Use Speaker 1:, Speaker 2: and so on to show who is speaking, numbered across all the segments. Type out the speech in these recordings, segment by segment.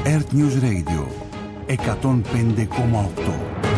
Speaker 1: Earth News Radio 105,8.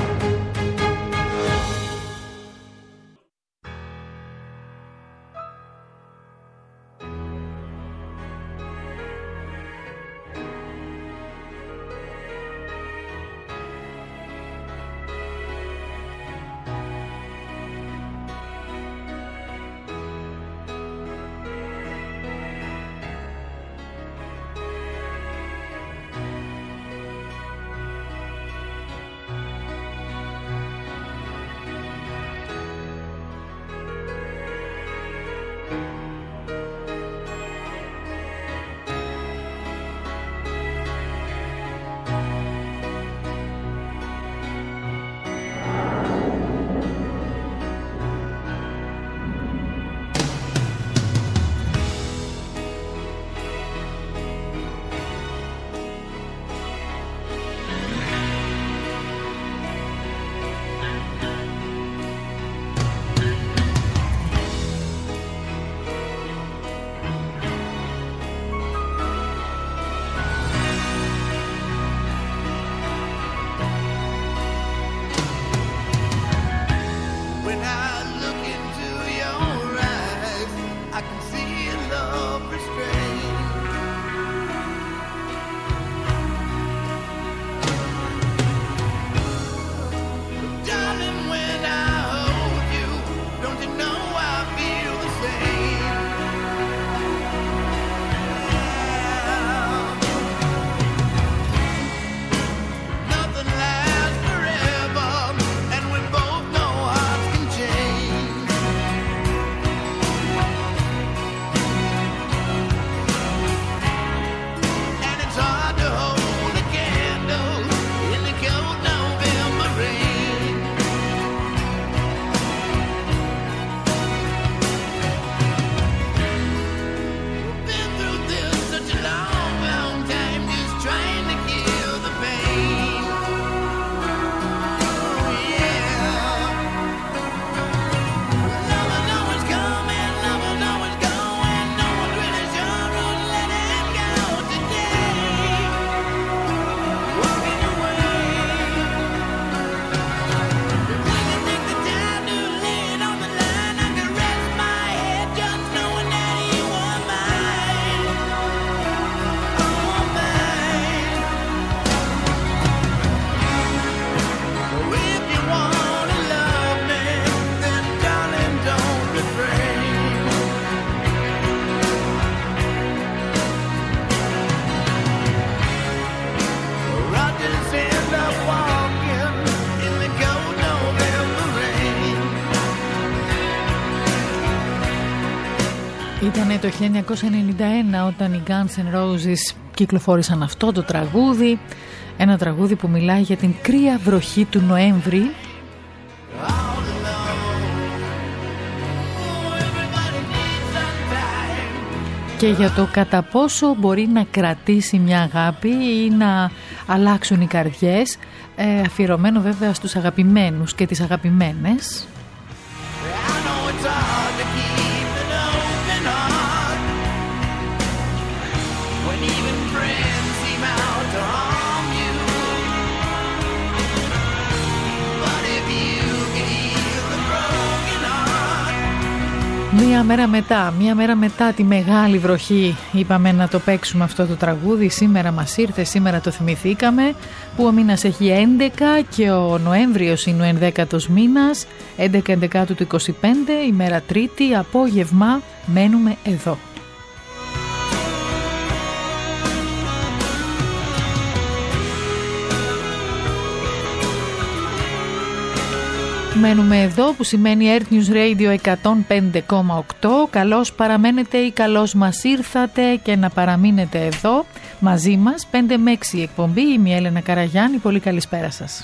Speaker 2: Ήτανε το 1991 όταν οι Guns N' Roses κυκλοφόρησαν αυτό το τραγούδι. Ένα τραγούδι που μιλάει για την κρύα βροχή του Νοέμβρη. Και για το κατά πόσο μπορεί να κρατήσει μια αγάπη ή να αλλάξουν οι καρδιές. Αφιερωμένο βέβαια στους αγαπημένους και τις αγαπημένες. Μία μέρα μετά τη μεγάλη βροχή είπαμε να το παίξουμε αυτό το τραγούδι. Σήμερα μας ήρθε, σήμερα το θυμηθήκαμε, που ο μήνας έχει 11 και ο Νοέμβριος είναι ο 11ος μήνας, 11 του 25, ημέρα Τρίτη, απόγευμα, μένουμε εδώ. Μένουμε εδώ, που σημαίνει Earth News Radio 105,8. Καλώς παραμένετε ή καλώς μας ήρθατε και να παραμείνετε εδώ μαζί μας. 5 με 6 εκπομπή, είμαι η Έλενα Καραγιάννη. Πολύ καλησπέρα σας.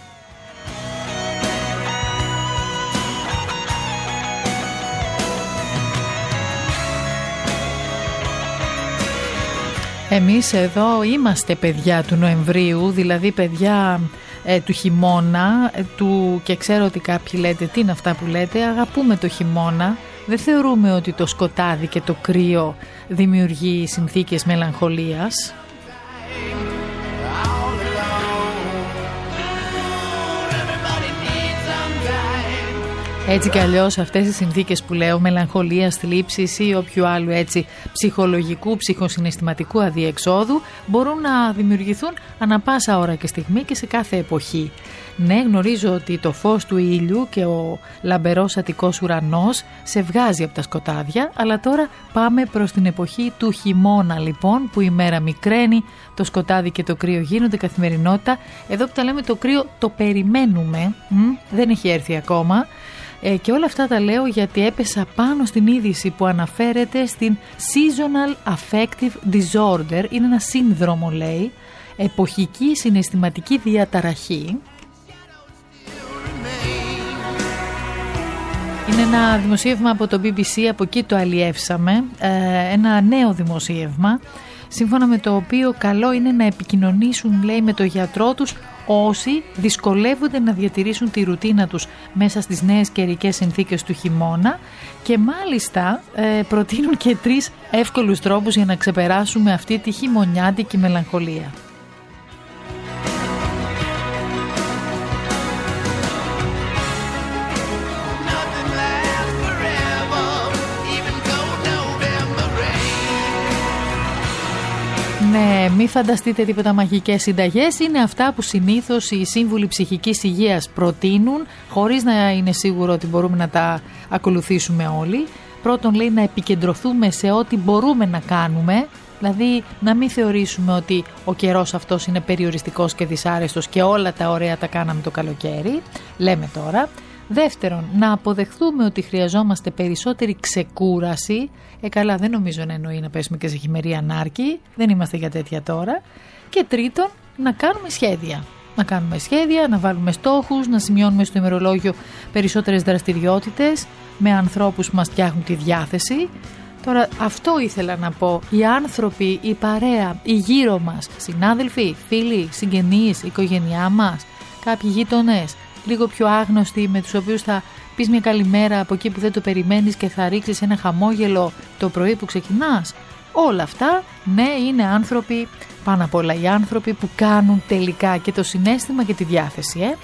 Speaker 2: Εμείς εδώ είμαστε παιδιά του Νοεμβρίου, δηλαδή παιδιά του χειμώνα, και ξέρω ότι κάποιοι λέτε τι είναι αυτά που λέτε, αγαπούμε το χειμώνα, δεν θεωρούμε ότι το σκοτάδι και το κρύο δημιουργεί συνθήκες μελαγχολίας. Έτσι κι αλλιώς αυτές οι συνθήκες που λέω, μελαγχολίας, θλίψης ή όποιου άλλου έτσι ψυχολογικού, ψυχοσυναισθηματικού αδιεξόδου, μπορούν να δημιουργηθούν ανα πάσα ώρα και στιγμή και σε κάθε εποχή. Ναι, γνωρίζω ότι το φως του ήλιου και ο λαμπερός αττικός ουρανός σε βγάζει από τα σκοτάδια, αλλά τώρα πάμε προς την εποχή του χειμώνα λοιπόν, που η μέρα μικραίνει, το σκοτάδι και το κρύο γίνονται καθημερινότητα. Εδώ που τα λέμε το κρύο το περιμένουμε, δεν έχει έρθει ακόμα. Και όλα αυτά τα λέω γιατί έπεσα πάνω στην είδηση που αναφέρεται στην Seasonal Affective Disorder. Είναι ένα σύνδρομο, λέει, εποχική συναισθηματική διαταραχή. Είναι ένα δημοσίευμα από το BBC, από εκεί το αλλιεύσαμε, ένα νέο δημοσίευμα, σύμφωνα με το οποίο καλό είναι να επικοινωνήσουν, λέει, με το γιατρό τους όσοι δυσκολεύονται να διατηρήσουν τη ρουτίνα τους μέσα στις νέες καιρικές συνθήκες του χειμώνα, και μάλιστα προτείνουν και 3 εύκολους τρόπους για να ξεπεράσουμε αυτή τη χειμωνιάτικη μελαγχολία. Ναι, μη φανταστείτε τίποτα μαγικές συνταγές. Είναι αυτά που συνήθως οι σύμβουλοι ψυχικής υγείας προτείνουν, χωρίς να είναι σίγουρο ότι μπορούμε να τα ακολουθήσουμε όλοι. Πρώτον, λέει, να επικεντρωθούμε σε ό,τι μπορούμε να κάνουμε, δηλαδή να μην θεωρήσουμε ότι ο καιρός αυτός είναι περιοριστικός και δυσάρεστος και όλα τα ωραία τα κάναμε το καλοκαίρι, λέμε τώρα. Δεύτερον, να αποδεχθούμε ότι χρειαζόμαστε περισσότερη ξεκούραση. Καλά, δεν νομίζω να εννοεί να πέσουμε και σε χειμερή ανάρκη. Δεν είμαστε για τέτοια τώρα. Και τρίτον, να κάνουμε σχέδια. Να κάνουμε σχέδια, να βάλουμε στόχους, να σημειώνουμε στο ημερολόγιο περισσότερες δραστηριότητες με ανθρώπους που μας φτιάχνουν τη διάθεση. Τώρα, αυτό ήθελα να πω. Οι άνθρωποι, η παρέα, οι γύρω μας, συνάδελφοι, φίλοι, συγγενείς, η οικογένειά μας, κάποιοι γείτονες, λίγο πιο άγνωστοι, με τους οποίους θα πεις μια καλημέρα από εκεί που δεν το περιμένεις και θα ρίξεις ένα χαμόγελο το πρωί που ξεκινάς. Όλα αυτά, ναι, είναι άνθρωποι, πάνω απ' όλα οι άνθρωποι που κάνουν τελικά και το συναίσθημα και τη διάθεση,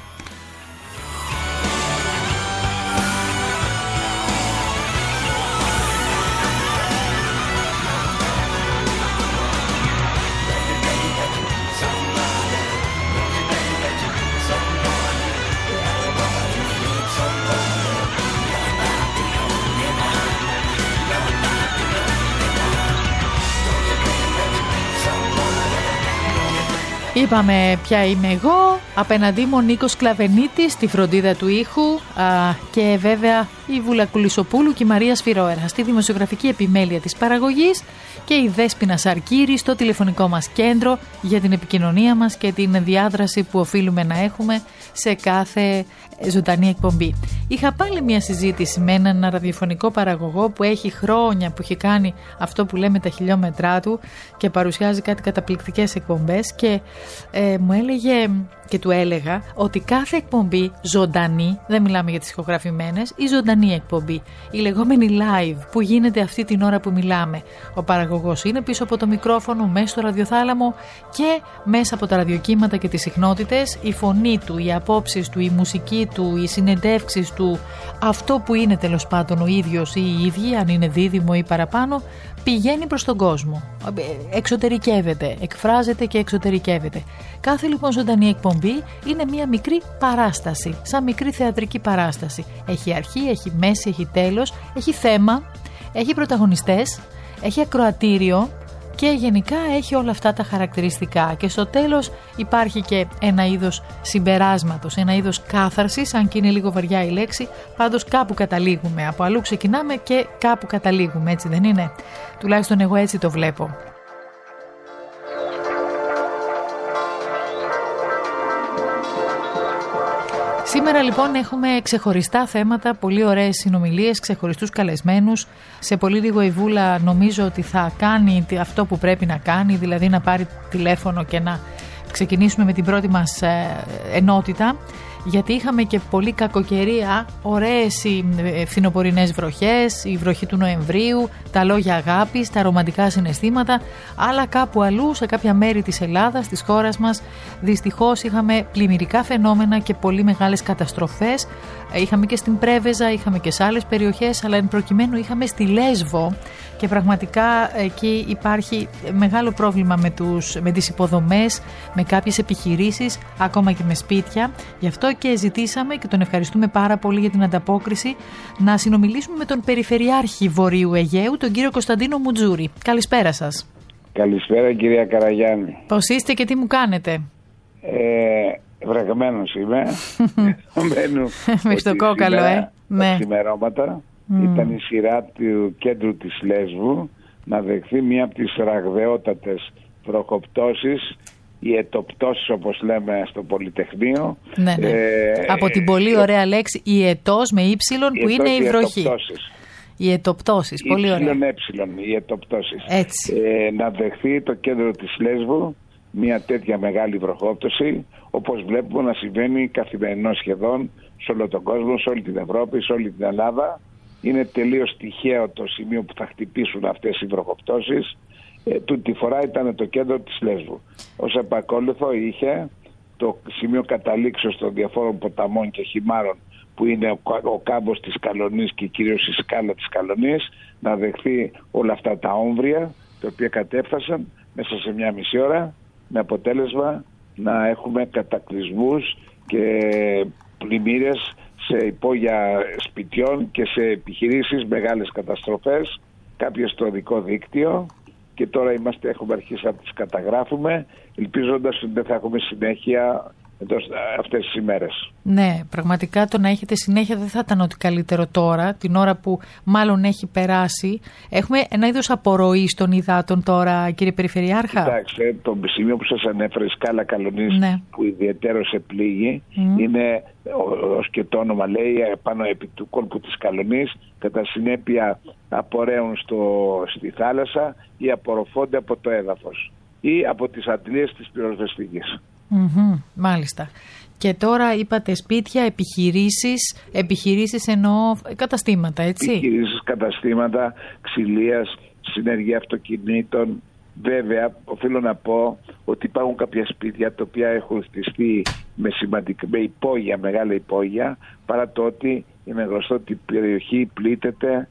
Speaker 2: Είπαμε ποια είμαι εγώ, απέναντί μου ο Νίκος Κλαβενίτης στη φροντίδα του ήχου και βέβαια η Βούλα Κουλισοπούλου και η Μαρία Σφυρόερα στη δημοσιογραφική επιμέλεια της παραγωγής και η Δέσποινα Σαρκύρη στο τηλεφωνικό μας κέντρο για την επικοινωνία μας και την διάδραση που οφείλουμε να έχουμε σε κάθε ζωντανή εκπομπή. Είχα πάλι μια συζήτηση με έναν ραδιοφωνικό παραγωγό που έχει χρόνια που έχει κάνει αυτό που λέμε τα χιλιόμετρά του και παρουσιάζει κάτι καταπληκτικές εκπομπές και μου έλεγε και του έλεγα ότι κάθε εκπομπή ζωντανή, δεν μιλάμε για τις ηχογραφημένες, η ζωντανή εκπομπή, η λεγόμενη live που γίνεται αυτή την ώρα που μιλάμε. Ο παραγωγός είναι πίσω από το μικρόφωνο, μέσα στο ραδιοθάλαμο και μέσα από τα ραδιοκύματα και τις συχνότητες, η φωνή του, οι απόψεις του, η μουσική του, οι συνεντεύξεις του, αυτό που είναι τέλος πάντων ο ίδιος ή οι ίδιοι, αν είναι δίδυμο ή παραπάνω, πηγαίνει προς τον κόσμο. Εξωτερικεύεται, εκφράζεται και εξωτερικεύεται. Κάθε λοιπόν ζωντανή εκπομπή είναι μια μικρή παράσταση, σαν μικρή θεατρική παράσταση. Έχει αρχή, έχει μέση, έχει τέλος, έχει θέμα, έχει πρωταγωνιστές, έχει ακροατήριο και γενικά έχει όλα αυτά τα χαρακτηριστικά. Και στο τέλος υπάρχει και ένα είδος συμπεράσματος, ένα είδος κάθαρσης, αν και είναι λίγο βαριά η λέξη, πάντως κάπου καταλήγουμε. Από αλλού ξεκινάμε και κάπου καταλήγουμε, έτσι δεν είναι? Τουλάχιστον εγώ έτσι το βλέπω. Σήμερα λοιπόν έχουμε ξεχωριστά θέματα, πολύ ωραίες συνομιλίες, ξεχωριστούς καλεσμένους. Σε πολύ λίγο η Βούλα νομίζω ότι θα κάνει αυτό που πρέπει να κάνει, δηλαδή να πάρει τηλέφωνο και να ξεκινήσουμε με την πρώτη μας ενότητα. γιατί είχαμε και πολύ κακοκαιρία, ωραίες οι φθινοπορεινές βροχές, η βροχή του Νοεμβρίου, τα λόγια αγάπης, τα ρομαντικά συναισθήματα, αλλά κάπου αλλού, σε κάποια μέρη της Ελλάδας, της χώρας μας, δυστυχώς είχαμε πλημμυρικά φαινόμενα και πολύ μεγάλες καταστροφές. Είχαμε και στην Πρέβεζα, είχαμε και σε άλλες περιοχές, αλλά εν προκειμένου είχαμε στη Λέσβο και πραγματικά εκεί υπάρχει μεγάλο πρόβλημα με τις υποδομές, με κάποιες επιχειρήσεις, ακόμα και με σπίτια. Γι' αυτό και ζητήσαμε και τον ευχαριστούμε πάρα πολύ για την ανταπόκριση να συνομιλήσουμε με τον Περιφερειάρχη Βορείου Αιγαίου, τον κύριο Κωνσταντίνο Μουτζούρη. Καλησπέρα σας.
Speaker 1: Καλησπέρα κυρία Καραγιάννη.
Speaker 2: Πώς είστε και τι μου κάνετε?
Speaker 1: Βρεγμένος είμαι.
Speaker 2: Μέχρι το κόκαλο,
Speaker 1: Τα ξημερώματα ήταν η σειρά του κέντρου της Λέσβου να δεχθεί μία από τις ραγδαιότατες βροχοπτώσεις, οι ετοπτώσεις όπως λέμε στο Πολυτεχνείο.
Speaker 2: Ναι. Από την πολύ ωραία λέξη η ετός με ύψιλον που είναι η βροχή. Οι ετοπτώσεις, πολύ ωραία.
Speaker 1: Οι ετοπτώσεις.
Speaker 2: Έτσι.
Speaker 1: Να δεχθεί το κέντρο της Λέσβου μια τέτοια μεγάλη βροχόπτωση, όπως βλέπουμε να συμβαίνει καθημερινό σχεδόν σε όλο τον κόσμο, σε όλη την Ευρώπη, σε όλη την Ελλάδα. Είναι τελείως τυχαίο το σημείο που θα χτυπήσουν αυτές οι βροχοπτώσεις. Τούτη φορά ήταν το κέντρο της Λέσβου. Ως επακόλουθο είχε το σημείο καταλήξεως των διαφόρων ποταμών και χυμάρων, που είναι ο κάμπος της Καλονής και κυρίως η σκάλα της Καλονής, να δεχθεί όλα αυτά τα όμβρια, τα οποία κατέφτασαν μέσα σε μια μισή ώρα, με αποτέλεσμα να έχουμε κατακλυσμούς και πλημμύρες σε υπόγεια σπιτιών και σε επιχειρήσεις, μεγάλες καταστροφές, κάποιες στο οδικό δίκτυο, και τώρα έχουμε αρχίσει να τις καταγράφουμε, ελπίζοντας ότι δεν θα έχουμε συνέχεια αυτές τις ημέρες.
Speaker 2: Ναι, πραγματικά το να έχετε συνέχεια δεν θα ήταν ότι καλύτερο τώρα, την ώρα που μάλλον έχει περάσει. Έχουμε ένα είδος απορροής των υδάτων τώρα, κύριε Περιφερειάρχα.
Speaker 1: Κοιτάξτε, το σημείο που σας ανέφερε, η σκάλα Καλονής, ναι, που ιδιαιτέρως επλήγει, είναι, ως και το όνομα λέει, πάνω επί του κόλπου της Καλονής, κατά συνέπεια απορρέουν στη θάλασσα ή απορροφώνται από το έδαφος ή από τις αντλίες της πυροσβεστικής.
Speaker 2: Μάλιστα. Και τώρα είπατε σπίτια, επιχειρήσεις εννοώ καταστήματα, έτσι.
Speaker 1: Επιχειρήσεις, καταστήματα, ξυλίας, συνεργεία αυτοκινήτων. Βέβαια, οφείλω να πω ότι υπάρχουν κάποια σπίτια τα οποία έχουν χτιστεί με υπόγεια, μεγάλα υπόγεια, παρά το ότι είναι γνωστό ότι η περιοχή πλήττεται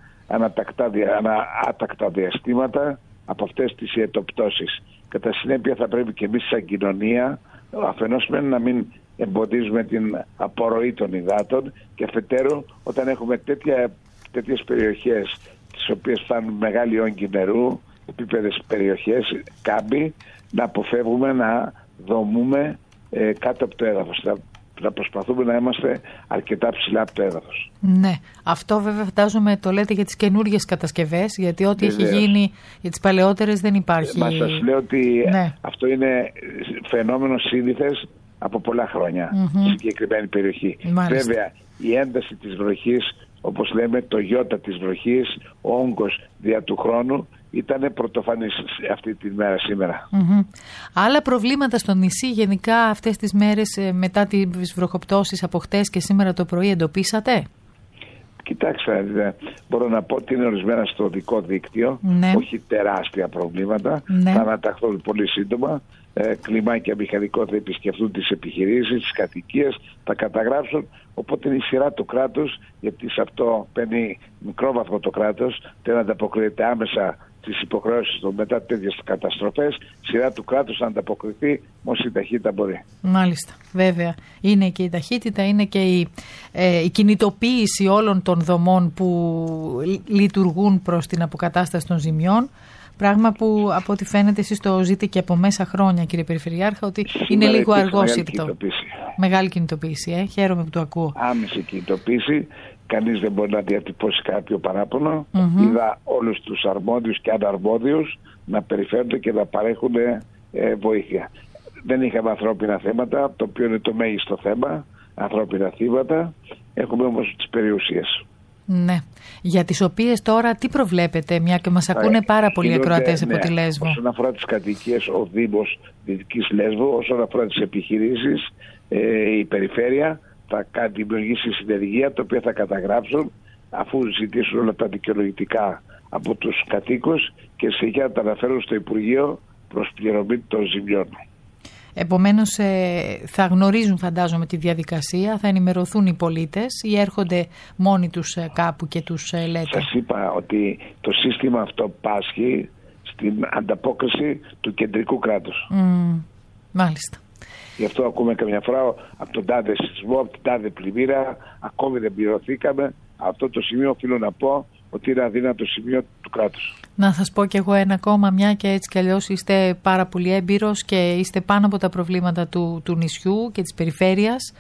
Speaker 1: άτακτα διαστήματα από αυτές τις ετοπτώσεις. Κατά συνέπεια θα πρέπει και εμείς σαν κοινωνία αφενός να μην εμποδίζουμε την απορροή των υδάτων, και αφετέρου όταν έχουμε τέτοιες περιοχές τις οποίες φτάνουν μεγάλοι όγκοι νερού, επίπεδες περιοχές, κάμποι, να αποφεύγουμε να δομούμε κάτω από το έδαφος. Να προσπαθούμε να είμαστε αρκετά ψηλά από το έδαφος.
Speaker 2: Ναι, αυτό βέβαια φαντάζομαι το λέτε για τις καινούργιες κατασκευές, γιατί ό,τι έχει γίνει για τις παλαιότερες δεν υπάρχει.
Speaker 1: Μα σας λέω ότι αυτό είναι φαινόμενο σύνηθες από πολλά χρόνια στη συγκεκριμένη περιοχή.
Speaker 2: Μάλιστα.
Speaker 1: Βέβαια η ένταση της βροχής, όπως λέμε το γιώτα της βροχής, ο όγκος δια του χρόνου, ήταν πρωτοφανής αυτή τη μέρα σήμερα.
Speaker 2: Άλλα προβλήματα στο νησί γενικά αυτές τις μέρες μετά τις βροχοπτώσεις από χτες και σήμερα το πρωί εντοπίσατε?
Speaker 1: Κοιτάξτε, μπορώ να πω ότι είναι ορισμένα στο οδικό δίκτυο, όχι τεράστια προβλήματα, θα αναταχθούν πολύ σύντομα. Κλιμάκια μηχανικό θα επισκεφτούν τις επιχειρήσεις, τις κατοικίες, θα καταγράψουν, οπότε είναι η σειρά του κράτους, γιατί σε αυτό παίρνει μικρό βαθμό το κράτος, δεν ανταποκρίνεται άμεσα στις υποχρεώσεις του μετά τέτοιες καταστροφές, σειρά του κράτους να ανταποκριθεί όσο η ταχύτητα μπορεί.
Speaker 2: Μάλιστα, βέβαια. Είναι και η ταχύτητα, είναι και η κινητοποίηση όλων των δομών που λειτουργούν προς την αποκατάσταση των ζημιών. Πράγμα που από ό,τι φαίνεται εσείς το ζείτε και από μέσα χρόνια, κύριε Περιφερειάρχα, ότι είναι λίγο αργόσυρτο. Μεγάλη κινητοποίηση, χαίρομαι που το ακούω.
Speaker 1: Άμεση κινητοποίηση, κανείς δεν μπορεί να διατυπώσει κάποιο παράπονο. Είδα όλους τους αρμόδιους και αναρμόδιους να περιφέρονται και να παρέχουν βοήθεια. Δεν είχαμε ανθρώπινα θέματα, το οποίο είναι το μέγιστο θέμα, ανθρώπινα θύματα. Έχουμε όμως τις περιουσίες.
Speaker 2: Ναι. Για τις οποίες τώρα τι προβλέπετε, μια και μας ακούνε πάρα πολλοί ακροατές από τη Λέσβο?
Speaker 1: Όσον αφορά τις κατοικίες, ο Δήμος Δυτικής Λέσβου, όσον αφορά τις επιχειρήσεις, η περιφέρεια, θα δημιουργήσει συνεργεία, τα οποία θα καταγράψουν αφού ζητήσουν όλα τα δικαιολογητικά από τους κατοίκους και συνεχεία θα τα αναφέρουν στο Υπουργείο προς πληρωμή των ζημιών.
Speaker 2: Επομένως θα γνωρίζουν, φαντάζομαι, τη διαδικασία, θα ενημερωθούν οι πολίτες ή έρχονται μόνοι τους κάπου και τους λέτε?
Speaker 1: Σας είπα ότι το σύστημα αυτό πάσχει στην ανταπόκριση του κεντρικού κράτους.
Speaker 2: Μάλιστα.
Speaker 1: Γι' αυτό ακούμε καμιά φορά από τον τάδε σεισμό, από την τάδε πλημμύρα, ακόμη δεν πληρωθήκαμε. Αυτό το σημείο οφείλω να πω ότι είναι αδύνατο σημείο του κράτους. Να σας πω κι εγώ ένα ακόμα, μια και έτσι κι αλλιώς είστε πάρα πολύ έμπειρος και είστε πάνω από τα προβλήματα του νησιού και της περιφέρειας.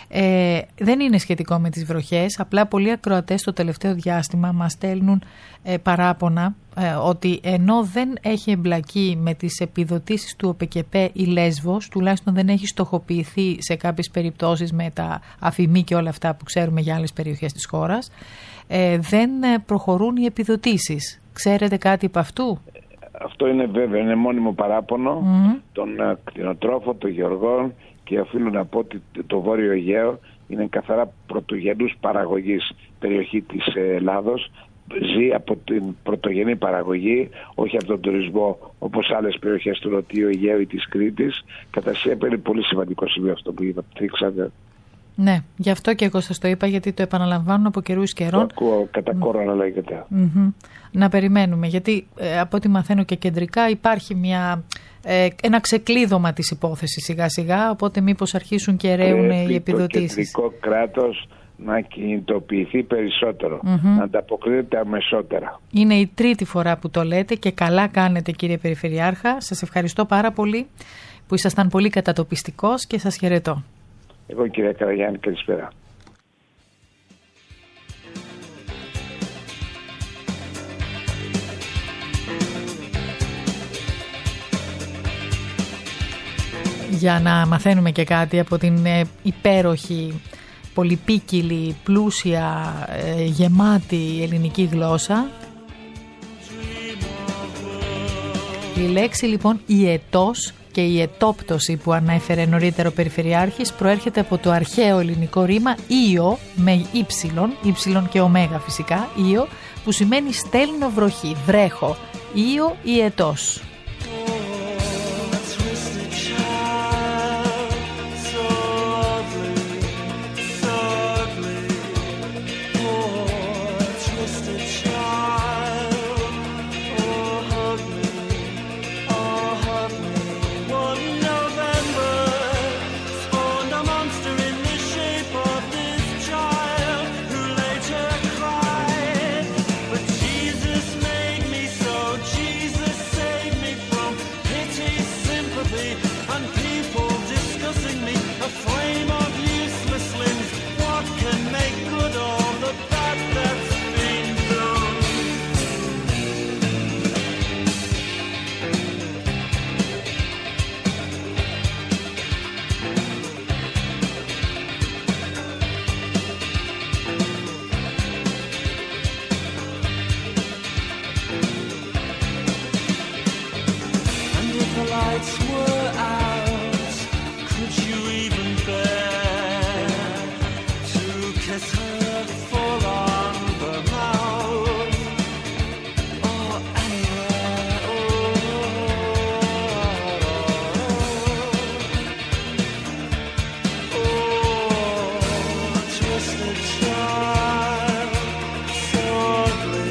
Speaker 1: Δεν είναι σχετικό με τις βροχές, απλά πολλοί ακροατές το τελευταίο διάστημα μας στέλνουν παράπονα ότι ενώ δεν έχει εμπλακεί με τις επιδοτήσεις του ΟΠΕΚΕΠΕ η Λέσβος, τουλάχιστον δεν έχει στοχοποιηθεί σε κάποιες περιπτώσεις με τα αφημί και όλα αυτά που ξέρουμε για άλλες περιοχές της χώρας, δεν προχωρούν οι επιδοτήσεις. Ξέρετε κάτι από αυτού? Αυτό είναι βέβαιο, είναι μόνιμο παράπονο των κτηνοτρόφων, των γεωργών, και οφείλω να πω ότι το Βόρειο Αιγαίο είναι καθαρά πρωτογενούς παραγωγής περιοχή της Ελλάδος. Ζει από την πρωτογενή παραγωγή, όχι από τον τουρισμό όπως άλλες περιοχές του Νοτιού Αιγαίου ή της Κρήτης. Κατά ΣΥΕΠ είναι πολύ σημαντικό σημείο αυτό που είπατε.
Speaker 2: Ναι, γι' αυτό και εγώ σας το είπα, γιατί το επαναλαμβάνουν από καιρούς καιρών.
Speaker 1: Το ακούω κατά κόρο να λέγεται.
Speaker 2: Να περιμένουμε, γιατί από ό,τι μαθαίνω και κεντρικά υπάρχει ένα ξεκλείδωμα της υπόθεσης σιγά σιγά, οπότε μήπως αρχίσουν και ρέουν οι επιδοτήσεις.
Speaker 1: Το κεντρικό κράτος να κινητοποιηθεί περισσότερο, να ανταποκρίνεται αμεσότερα.
Speaker 2: Είναι η τρίτη φορά που το λέτε και καλά κάνετε, κύριε Περιφερειάρχα. Σας ευχαριστώ πάρα πολύ που ήσασταν πολύ κατατοπιστικός και σας χαιρετώ.
Speaker 1: Εγώ, κυρία Καραγιάννη, καλησπέρα.
Speaker 2: Για να μαθαίνουμε και κάτι από την υπέροχη, πολυπίκυλη, πλούσια, γεμάτη ελληνική γλώσσα. Η λέξη λοιπόν ιετός και η ετόπτωση που ανέφερε νωρίτερα ο Περιφερειάρχης προέρχεται από το αρχαίο ελληνικό ρήμα ίο με ύψιλον και ωμέγα φυσικά, ίο, που σημαίνει στέλνω βροχή, βρέχω, ίο ή ετός.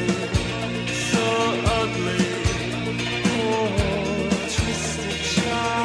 Speaker 3: So ugly, oh, twisted child.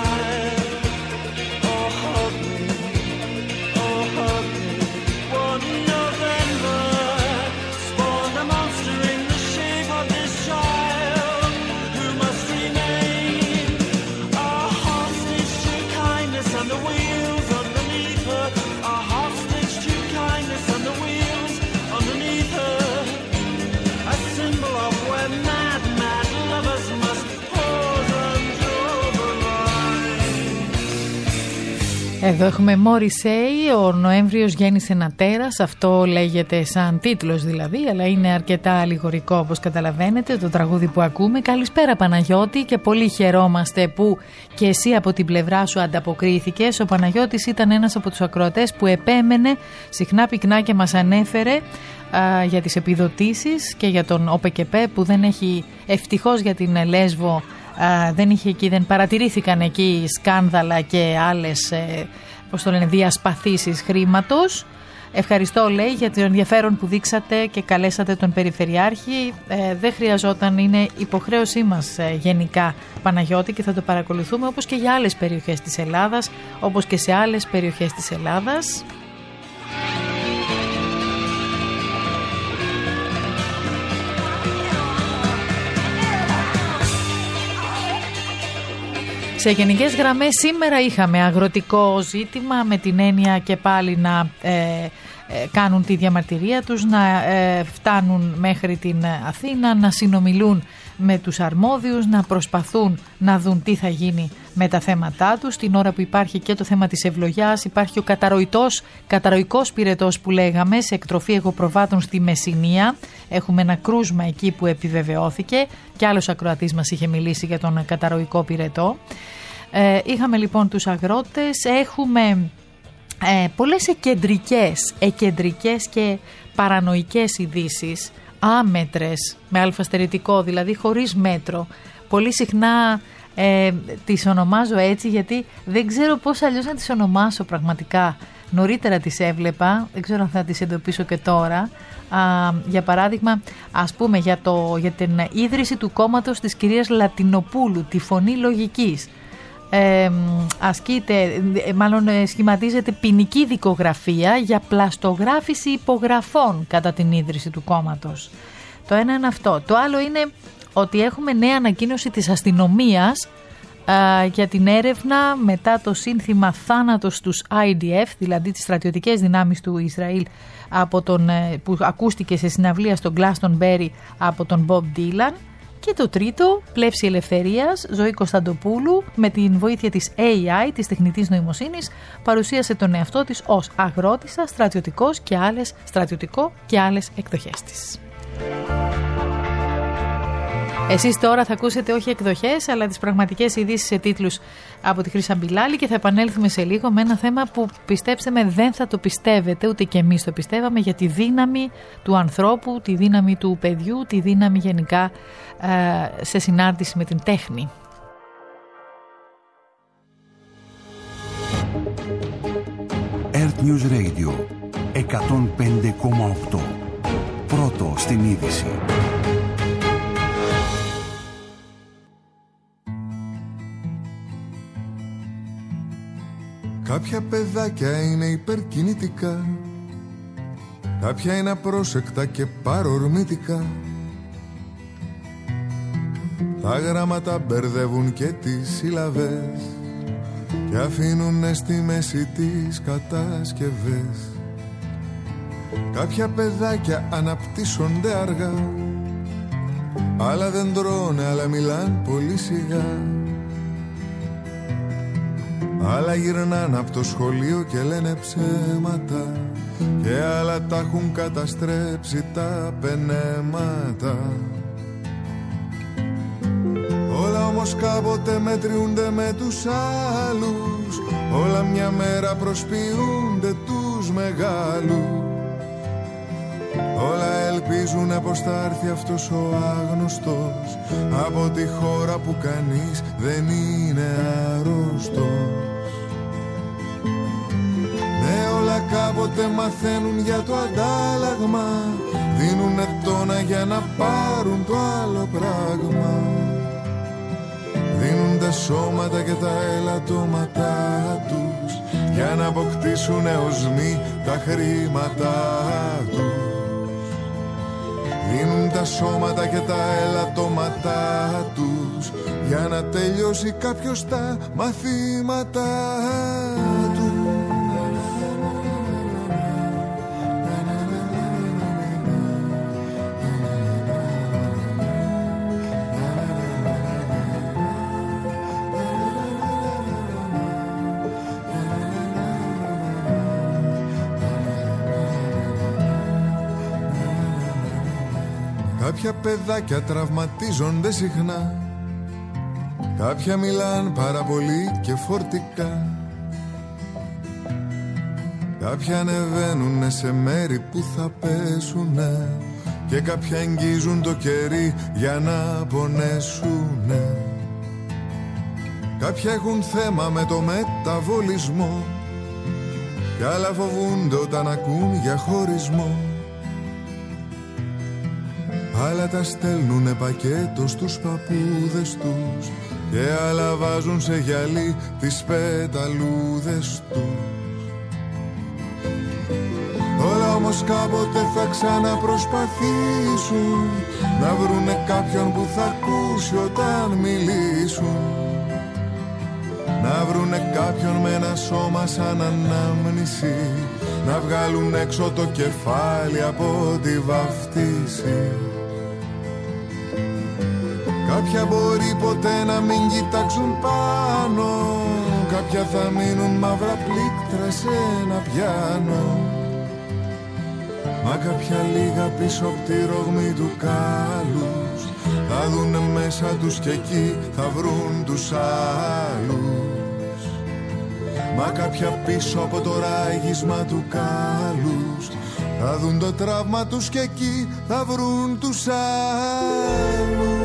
Speaker 2: Εδώ έχουμε Morrissey, ο Νοέμβριος γέννησε ένα τέρας, αυτό λέγεται σαν τίτλος δηλαδή, αλλά είναι αρκετά αλληγορικό όπως καταλαβαίνετε το τραγούδι που ακούμε. Καλησπέρα Παναγιώτη, και πολύ χαιρόμαστε που και εσύ από την πλευρά σου ανταποκρίθηκες. Ο Παναγιώτης ήταν ένας από τους ακροατές που επέμενε συχνά πυκνά και μας ανέφερε για τις επιδοτήσεις και για τον ΟΠΕΚΕΠΕ που δεν έχει, ευτυχώς για την Λέσβο, δεν παρατηρήθηκαν εκεί σκάνδαλα και άλλες διασπαθήσεις χρήματος. Ευχαριστώ, λέει, για το ενδιαφέρον που δείξατε και καλέσατε τον Περιφερειάρχη. Δεν χρειαζόταν, είναι υποχρέωσή μας γενικά, Παναγιώτη, και θα το παρακολουθούμε όπως και για άλλες περιοχές της Ελλάδας, όπως και σε άλλες περιοχές της Ελλάδας. Σε γενικές γραμμές σήμερα είχαμε αγροτικό ζήτημα, με την έννοια και πάλι να κάνουν τη διαμαρτυρία τους, να φτάνουν μέχρι την Αθήνα, να συνομιλούν με τους αρμόδιους, να προσπαθούν να δουν τι θα γίνει με τα θέματά τους. Την ώρα που υπάρχει και το θέμα της ευλογιάς, υπάρχει ο καταρροϊκός πυρετός που λέγαμε, σε εκτροφή εγωπροβάτων στη Μεσσηνία. Έχουμε ένα κρούσμα εκεί που επιβεβαιώθηκε και άλλος ακροατής μας είχε μιλήσει για τον καταρροϊκό πυρετό. Είχαμε λοιπόν τους αγρότες, έχουμε πολλές εκεντρικές και παρανοϊκές ειδήσεις, άμετρες, με αλφαστερητικό, δηλαδή χωρίς μέτρο. Πολύ συχνά τις ονομάζω έτσι γιατί δεν ξέρω πώς αλλιώς να τις ονομάσω πραγματικά. Νωρίτερα τις έβλεπα, δεν ξέρω αν θα τις εντοπίσω και τώρα. Για παράδειγμα, ας πούμε για την ίδρυση του κόμματος της κυρίας Λατινοπούλου, τη Φωνή Λογικής. Σχηματίζεται ποινική δικογραφία για πλαστογράφηση υπογραφών κατά την ίδρυση του κόμματος. Το ένα είναι αυτό. Το άλλο είναι ότι έχουμε νέα ανακοίνωση της αστυνομίας για την έρευνα μετά το σύνθημα θάνατος στους IDF, δηλαδή τις στρατιωτικές δυνάμεις του Ισραήλ, που ακούστηκε σε συναυλία στο Glastonbury από τον Bob Dylan. Και το τρίτο, πλεύση ελευθερίας, Ζωή Κωνσταντοπούλου, με την βοήθεια της AI, της τεχνητής νοημοσύνης, παρουσίασε τον εαυτό της ως αγρότισσα, στρατιωτικό και άλλες εκδοχές της. Εσείς τώρα θα ακούσετε όχι εκδοχές, αλλά τις πραγματικές ειδήσεις σε τίτλους από τη Χρύσα Μπιλάλη, και θα επανέλθουμε σε λίγο με ένα θέμα που, πιστέψτε με, δεν θα το πιστεύετε, ούτε και εμείς το πιστεύαμε, για τη δύναμη του ανθρώπου, τη δύναμη του παιδιού, τη δύναμη γενικά σε συνάντηση με την τέχνη.
Speaker 3: Earth News Radio 105,8. Πρώτο στην είδηση.
Speaker 4: Κάποια παιδάκια είναι υπερκινητικά, κάποια είναι απρόσεκτα και παρορμητικά. Τα γράμματα μπερδεύουν και τις σύλλαβες και αφήνουνε στη μέση τις κατασκευές. Κάποια παιδάκια αναπτύσσονται αργά, άλλα δεν τρώνε, άλλα μιλάν πολύ σιγά. Άλλα γυρνάν από το σχολείο και λένε ψέματα, και άλλα τα έχουν καταστρέψει τα πενέματα. Όλα όμως κάποτε μετριούνται με τους άλλους, όλα μια μέρα προσποιούνται τους μεγάλους. Όλα ελπίζουνε πως θα έρθει αυτός ο άγνωστος από τη χώρα που κανείς δεν είναι αρρώστος. Ναι, όλα κάποτε μαθαίνουν για το αντάλλαγμα, δίνουνε τόνα για να πάρουν το άλλο πράγμα. Δίνουν τα σώματα και τα ελαττώματά τους για να αποκτήσουν οσμοί τα χρήματά τους. Δίνουν τα σώματα και τα ελαττώματά τους για να τελειώσει κάποιος τα μαθήματά του. Κάποια παιδάκια τραυματίζονται συχνά, κάποια μιλάν πάρα πολύ και φορτικά, κάποια ανεβαίνουνε σε μέρη που θα πέσουνε και κάποια εγγίζουν το κερί για να πονέσουνε. Κάποια έχουν θέμα με το μεταβολισμό κι άλλα φοβούνται όταν ακούν για χωρισμό. Άλλα τα στέλνουνε πακέτο στους παππούδες τους και άλλα βάζουν σε γυαλί τις πεταλούδες τους. Όλα όμως κάποτε θα ξαναπροσπαθήσουν να βρουνε κάποιον που θα ακούσει όταν μιλήσουν, να βρουνε κάποιον με ένα σώμα σαν ανάμνηση, να βγάλουν έξω το κεφάλι από τη βαφτίση. Κάποια μπορεί ποτέ να μην κοιτάξουν πάνω, κάποια θα μείνουν μαύρα πλήκτρα σε ένα πιάνο, μα κάποια λίγα πίσω από τη ρογμή του κάλους θα δουνε μέσα τους και εκεί θα βρουν τους άλλους. Μα κάποια πίσω από το ράγισμα του κάλους θα δουν το τραύμα τους και εκεί θα βρουν τους άλλους.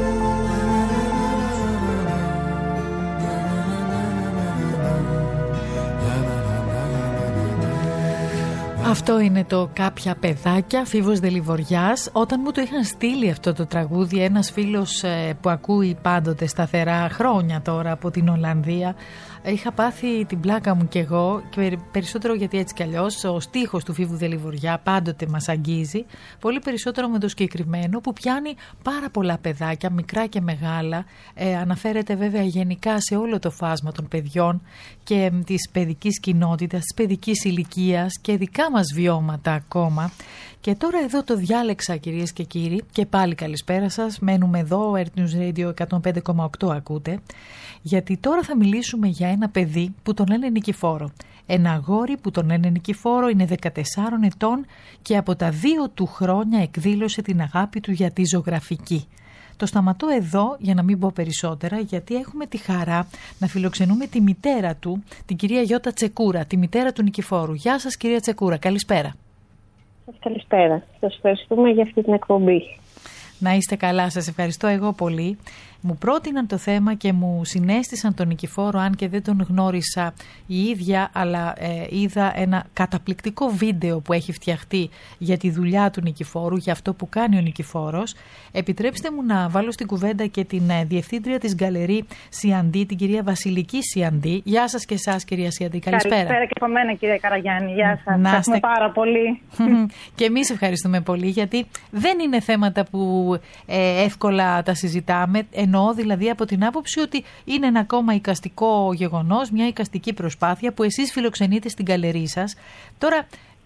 Speaker 2: Αυτό είναι το «Κάποια παιδάκια», Φίβος Δελιβοριάς. Όταν μου το είχαν στείλει αυτό το τραγούδι ένας φίλος που ακούει πάντοτε σταθερά χρόνια τώρα από την Ολλανδία, είχα πάθει την πλάκα μου κι εγώ, και περισσότερο γιατί έτσι κι αλλιώς ο στίχος του Φίβου Δελιβοριά πάντοτε μας αγγίζει, πολύ περισσότερο με το συγκεκριμένο που πιάνει πάρα πολλά παιδάκια, μικρά και μεγάλα. Αναφέρεται βέβαια γενικά σε όλο το φάσμα των παιδιών και της παιδικής κοινότητας, της παιδικής ηλικίας και δικά μας βιώματα ακόμα. Και τώρα εδώ το διάλεξα, κυρίες και κύριοι, και πάλι καλησπέρα σας. Μένουμε εδώ, Earth News Radio 105,8 ακούτε, γιατί τώρα θα μιλήσουμε για ένα παιδί που τον λένε Νικηφόρο. Ένα αγόρι που τον λένε Νικηφόρο, είναι 14 ετών και από τα 2 του χρόνια εκδήλωσε την αγάπη του για τη ζωγραφική. Το σταματώ εδώ για να μην πω περισσότερα, γιατί έχουμε τη χαρά να φιλοξενούμε τη μητέρα του, την κυρία Γιώτα Τσεκούρα, τη μητέρα του Νικηφόρου. Γεια σας, κυρία Τσεκούρα, καλησπέρα.
Speaker 5: Καλησπέρα. Σας ευχαριστούμε για αυτή την εκπομπή.
Speaker 2: Να είστε καλά, σας ευχαριστώ εγώ πολύ. Μου πρότειναν το θέμα και μου συνέστησαν τον Νικηφόρο, αν και δεν τον γνώρισα η ίδια, αλλά είδα ένα καταπληκτικό βίντεο που έχει φτιαχτεί για τη δουλειά του Νικηφόρου, για αυτό που κάνει ο Νικηφόρος. Επιτρέψτε μου να βάλω στην κουβέντα και την διευθύντρια της γκαλερί Σιαντή, την κυρία Βασιλική Σιαντή. Γεια σας και εσάς, κυρία Σιαντή, καλησπέρα.
Speaker 5: Καλησπέρα και από μένα, κυρία Καραγιάννη. Γεια σας. Ευχαριστούμε πάρα πολύ.
Speaker 2: Και εμείς ευχαριστούμε πολύ, γιατί δεν είναι θέματα που εύκολα τα συζητάμε. Εννοώ δηλαδή από την άποψη ότι είναι ένα ακόμα εικαστικό γεγονός, μια εικαστική προσπάθεια που εσείς φιλοξενείτε στην γκαλερί σας. Τώρα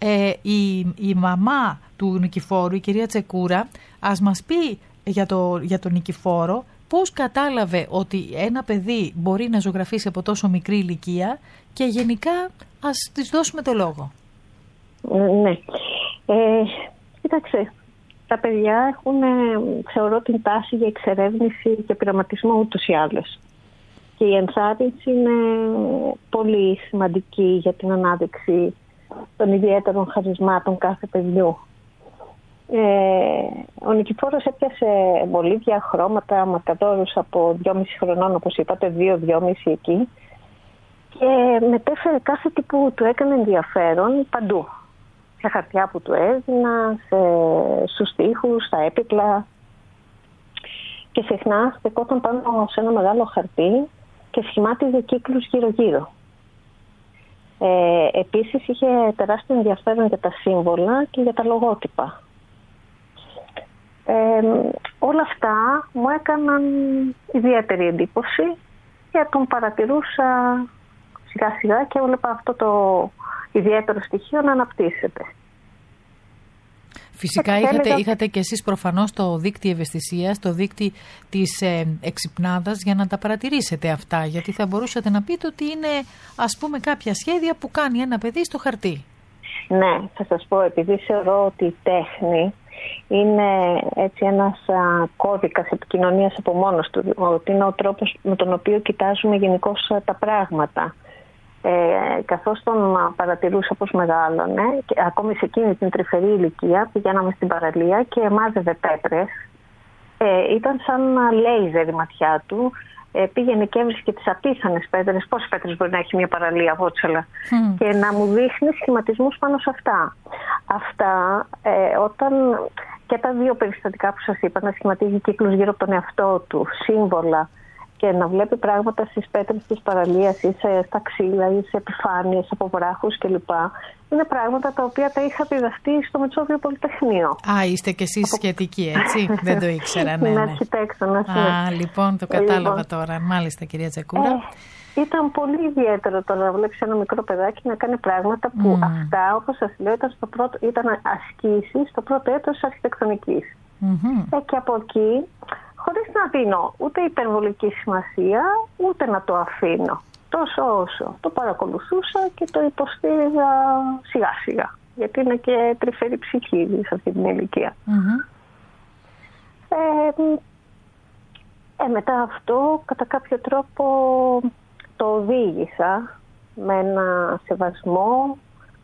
Speaker 2: η μαμά του Νικηφόρου, η κυρία Τσεκούρα, ας μας πει για τον Νικηφόρο πώς κατάλαβε ότι ένα παιδί μπορεί να ζωγραφίσει από τόσο μικρή ηλικία και γενικά ας της δώσουμε το λόγο.
Speaker 5: Ναι. Κοίταξε. Τα παιδιά έχουν, θεωρώ, την τάση για εξερεύνηση και πειραματισμό ούτως ή άλλως. Και η ενθάρρυνση είναι πολύ σημαντική για την ανάδειξη των ιδιαίτερων χαρισμάτων κάθε παιδιού. Ο Νικηφόρος έπιασε μολύβια, χρώματα, μαρκαδόρους από 2,5 χρονών, όπως είπατε, 2-2,5 εκεί, και μετέφερε κάθε τι που του έκανε ενδιαφέρον παντού. Σε χαρτιά που του έδινα, στους τοίχους, στα έπιπλα, και συχνά στεκόταν πάνω σε ένα μεγάλο χαρτί και σχημάτιζε κύκλους γύρω-γύρω. Επίσης είχε τεράστιο ενδιαφέρον για τα σύμβολα και για τα λογότυπα. Όλα αυτά μου έκαναν ιδιαίτερη εντύπωση και τον παρατηρούσα σιγά σιγά και έβλεπα αυτό το ιδιαίτερο στοιχείο να αναπτύσσεται.
Speaker 2: Φυσικά είχατε και εσείς προφανώς το δίκτυο ευαισθησίας, το δίκτυο της εξυπνάδας για να τα παρατηρήσετε αυτά, γιατί θα μπορούσατε να πείτε ότι είναι, ας πούμε, κάποια σχέδια που κάνει ένα παιδί στο χαρτί.
Speaker 5: Ναι, θα σας πω, επειδή θεωρώ ότι η τέχνη είναι έτσι ένας κώδικας επικοινωνίας από μόνος του, ότι είναι ο τρόπος με τον οποίο κοιτάζουμε γενικώς τα πράγματα. Καθώς τον παρατηρούσα πως μεγάλωνε, και ακόμη σε εκείνη την τρυφερή ηλικία, πηγαίναμε στην παραλία και μάζευε πέτρες. Ήταν σαν λέιζερ η ματιά του. Πήγαινε και έβρισκε τις απίθανες πέτρες. Πόσες πέτρες μπορεί να έχει μια παραλία, Βότσαλα, και να μου δείχνει σχηματισμούς πάνω σε αυτά. Αυτά, όταν και τα δύο περιστατικά που σας είπα, να σχηματίζει κύκλους γύρω από τον εαυτό του, σύμβολα, και να βλέπει πράγματα στις πέτρες της παραλίας ή στα ξύλα ή σε επιφάνειες από βράχους κλπ. Είναι πράγματα τα οποία τα είχα διδαχτεί στο Μετσόβιο Πολυτεχνείο.
Speaker 2: Είστε κι εσείς σχετικοί, έτσι? Δεν το ήξερα, ναι.
Speaker 5: Είναι αρχιτέκτονας.
Speaker 2: Λοιπόν, το κατάλαβα τώρα. Μάλιστα, κυρία Τσεκούρα.
Speaker 5: Ήταν πολύ ιδιαίτερο τώρα να βλέπεις ένα μικρό παιδάκι να κάνει πράγματα που αυτά, όπως σας λέω, ήταν ασκήσεις στο πρώτο έτος αρχιτεκτονικής. Και από εκεί, χωρίς να δίνω ούτε υπερβολική σημασία, ούτε να το αφήνω. Τόσο όσο το παρακολουθούσα και το υποστήριζα σιγά σιγά. Γιατί είναι και τρυφερή ψυχή σε αυτή την ηλικία. Μετά αυτό, κατά κάποιο τρόπο, το οδήγησα με ένα σεβασμό.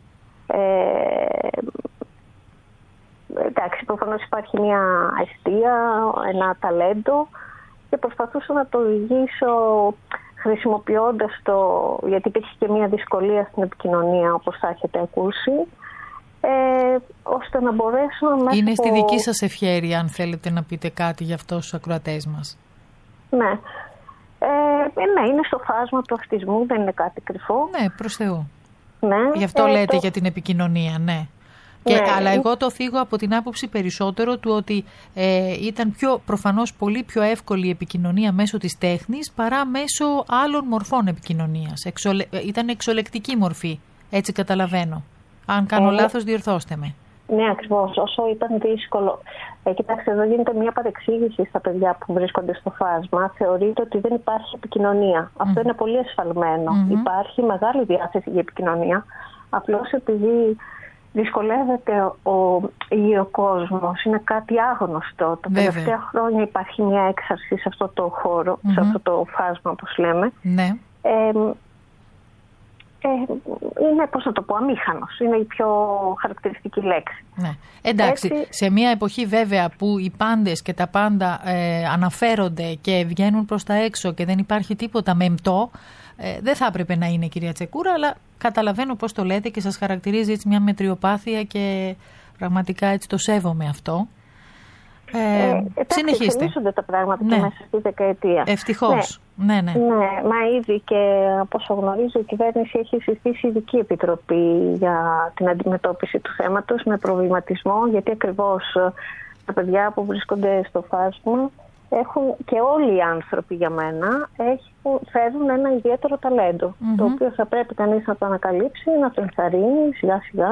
Speaker 5: Εντάξει, προφανώς υπάρχει μια αιστεία, ένα ταλέντο, και προσπαθούσα να το οδηγήσω χρησιμοποιώντας γιατί υπήρχε και μια δυσκολία στην επικοινωνία, όπως θα έχετε ακούσει, ώστε να μπορέσω να...
Speaker 2: Είναι στη δική σας ευχέρεια, αν θέλετε να πείτε κάτι για αυτό στους ακροατές μας.
Speaker 5: Ναι. Ναι, είναι στο φάσμα του αυτισμού, δεν είναι κάτι κρυφό.
Speaker 2: Ναι, προς Θεού.
Speaker 5: Ναι,
Speaker 2: γι' αυτό λέτε για την επικοινωνία, ναι. Αλλά εγώ το θίγω από την άποψη περισσότερο του ότι ήταν προφανώς πολύ πιο εύκολη η επικοινωνία μέσω της τέχνης παρά μέσω άλλων μορφών επικοινωνίας. Ήταν εξολεκτική μορφή, έτσι καταλαβαίνω. Αν κάνω λάθος, διορθώστε με.
Speaker 5: Ναι, ακριβώς. Όσο ήταν δύσκολο. Κοιτάξτε, εδώ γίνεται μια παρεξήγηση στα παιδιά που βρίσκονται στο φάσμα. Θεωρείται ότι δεν υπάρχει επικοινωνία. Αυτό είναι πολύ εσφαλμένο. Υπάρχει μεγάλη διάθεση για επικοινωνία. Απλώς επειδή δυσκολεύεται ο κόσμος, είναι κάτι άγνωστο. Τα τελευταία χρόνια υπάρχει μια έξαρση σε αυτό το χώρο, σε αυτό το φάσμα, όπως λέμε.
Speaker 2: Ναι.
Speaker 5: Είναι, πώς να το πω, αμήχανος. Είναι η πιο χαρακτηριστική λέξη.
Speaker 2: Ναι. Εντάξει, σε μια εποχή βέβαια που οι πάντες και τα πάντα αναφέρονται και βγαίνουν προς τα έξω και δεν υπάρχει τίποτα μεμπτό, δεν θα έπρεπε να είναι, κυρία Τσεκούρα, αλλά καταλαβαίνω πώς το λέτε και σας χαρακτηρίζει έτσι μια μετριοπάθεια και πραγματικά έτσι το σέβομαι αυτό. Συνεχίστε.
Speaker 5: Εξελίσσονται τα πράγματα και μέσα στη δεκαετία.
Speaker 2: Ευτυχώς. Ναι.
Speaker 5: Μα ήδη και από όσο γνωρίζω η κυβέρνηση έχει συστήσει ειδική επιτροπή για την αντιμετώπιση του θέματος με προβληματισμό, γιατί ακριβώς τα παιδιά που βρίσκονται στο φάσμα έχουν, και όλοι οι άνθρωποι για μένα, φέρουν ένα ιδιαίτερο ταλέντο, το οποίο θα πρέπει κανείς να το ανακαλύψει, να το ενθαρρύνει σιγά σιγά.